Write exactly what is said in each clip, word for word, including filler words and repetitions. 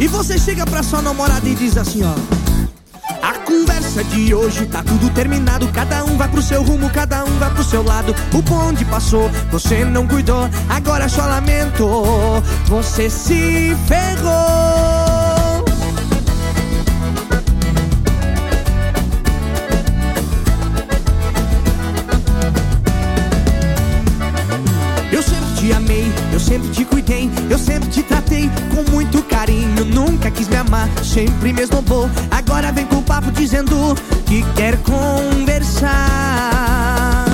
E você chega pra sua namorada e diz assim, ó: a conversa de hoje tá tudo terminado. Cada um vai pro seu rumo, cada um vai pro seu lado. O bonde passou, você não cuidou. Agora só lamento, você se ferrou. Eu sempre te amei, eu sempre te cuidei, eu sempre te tratei com muito carinho. Nunca quis me amar, sempre me esnobou. Agora vem com o papo dizendo que quer conversar.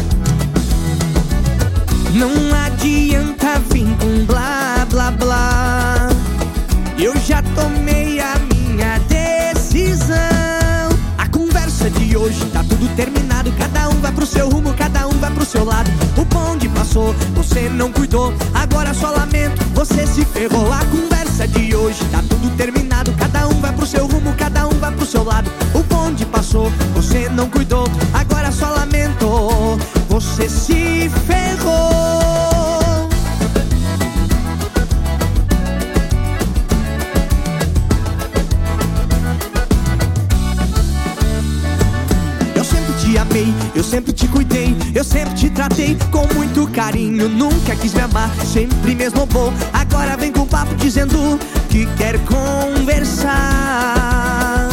Não adianta vir com blá blá blá. Eu já tomei a minha decisão. A conversa de hoje tá tudo terminado. Cada um vai pro seu rumo, cada um vai pro seu lado. O bonde passou, você não cuidou. Agora só lamento, você se ferrou. A conversa de hoje tá tudo terminado. Cada um vai pro seu rumo, cada um vai pro seu lado. O bonde passou, você não cuidou. Agora só lamento, você se ferrou. Te amei, eu sempre te cuidei, eu sempre te tratei com muito carinho. Nunca quis me amar, sempre me esnobou. Agora vem com o papo dizendo que quer conversar.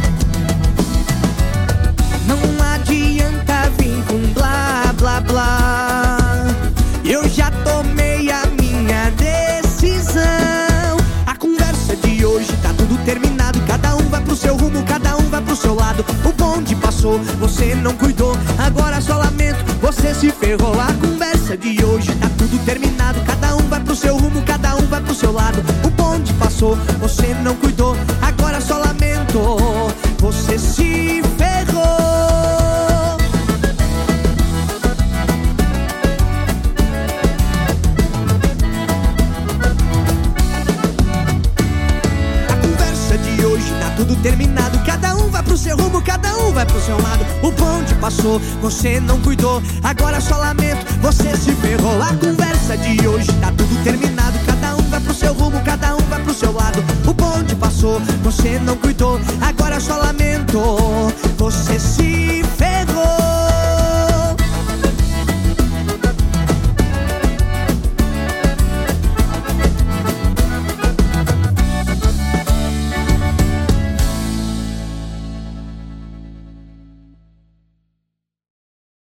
Não adianta vir com blá blá blá. Eu já tomei a minha decisão. A conversa de hoje tá tudo terminado. Cada um vai pro seu rumo, cada um vai pro seu lado. O bonde passou, você não cuidou. Agora só lamento, você se ferrou. A conversa de hoje tá tudo terminado. Cada um vai pro seu rumo, cada um vai pro seu lado. O bonde passou, você não cuidou. Agora só lamento, você se ferrou. Tudo terminado, cada um vai pro seu rumo, cada um vai pro seu lado. O bonde passou, você não cuidou. Agora só lamento, você se ferrou. A conversa de hoje tá tudo terminado. Cada um vai pro seu rumo, cada um vai pro seu lado. O bonde passou, você não cuidou. Agora só lamento, você se